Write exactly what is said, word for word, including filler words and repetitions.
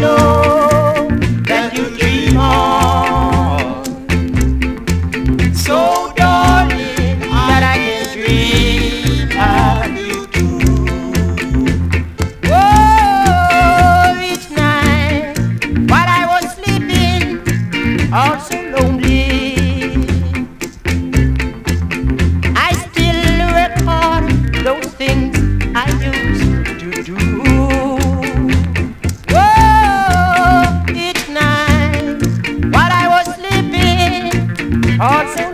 know that you dream on. So darling, that I can dream of you too. Oh, each night while I was sleeping, all so lonely, I still recall those things I used to do. Oh, each night while I was sleeping, all so